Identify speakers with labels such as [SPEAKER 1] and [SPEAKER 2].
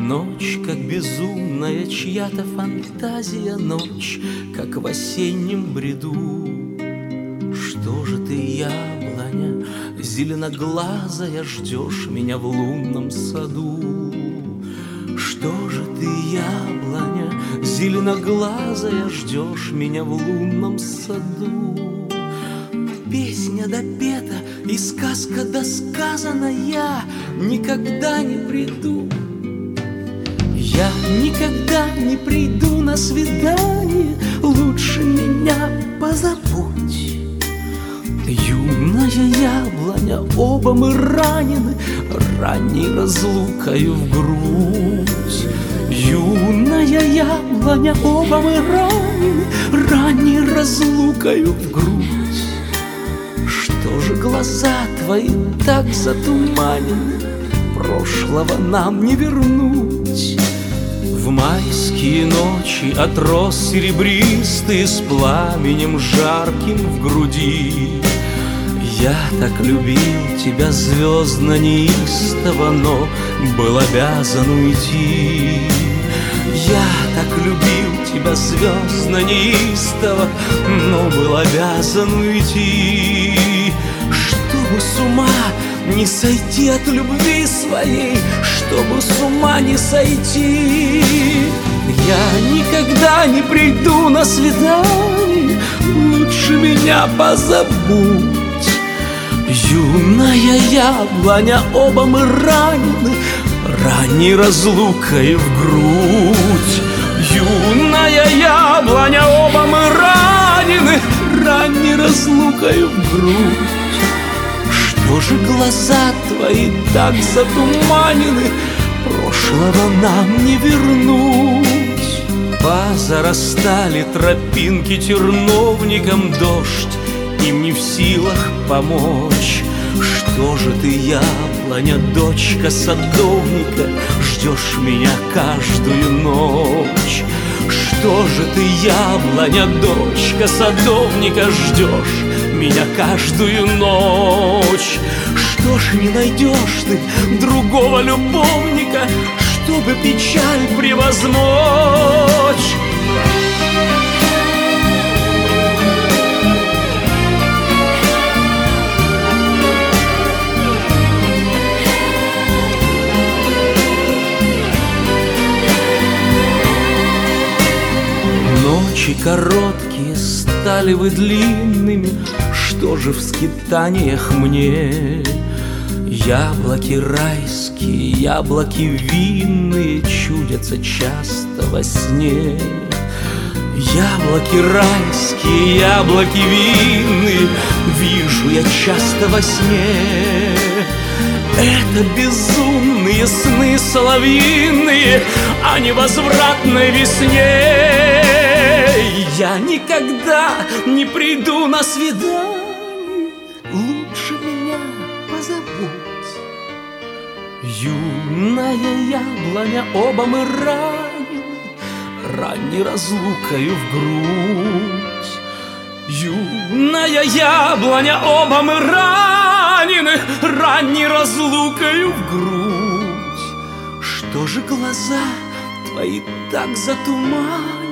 [SPEAKER 1] Ночь, как безумная чья-то фантазия, ночь, как в осеннем бреду. Что же ты, яблоня, зеленоглазая, ждешь меня в лунном саду? Что же ты, яблоня, зеленоглазая, ждешь меня в лунном саду? Песня допета и сказка досказана, я никогда не приду. Я никогда не приду на свидание, лучше меня позабудь. Юная яблоня, оба мы ранены ранней разлукою в грудь. Юная яблоня, оба мы ранены ранней разлукою в грудь. Что же глаза твои так затуманены, прошлого нам не вернуть? В майские ночи от роз серебристые с пламенем жарким в груди. Я так любил тебя звездно неистово, но был обязан уйти. Я так любил тебя звездно неистово, но был обязан уйти. Чтобы с ума не сойти от любви своей, чтобы с ума не сойти. Я никогда не приду на свидание, лучше меня позабудь. Юная яблоня, оба мы ранены ранней разлукой в грудь. Юная яблоня, оба мы ранены ранней разлукой в грудь. Что же глаза твои так затуманены, прошлого нам не вернуть? Позарастали тропинки терновником, дождь им не в силах помочь. Что же ты, яблоня, дочка садовника, ждешь меня каждую ночь? Что же ты, яблоня, дочка садовника, ждешь меня каждую ночь? Что ж не найдешь ты другого любовника, чтобы печаль превозмочь? Ночи короткие стали вы длинными, что же в скитаниях мне? Яблоки райские, яблоки винные чудятся часто во сне. Яблоки райские, яблоки винные вижу я часто во сне. Это безумные сны соловьиные о невозвратной весне. Я никогда не приду на свидание, лучше меня позабудь. Юная яблоня, оба мы ранены ранней разлукою в грудь. Юная яблоня, оба мы ранены ранней разлукою в грудь. Что же глаза твои так затуманены,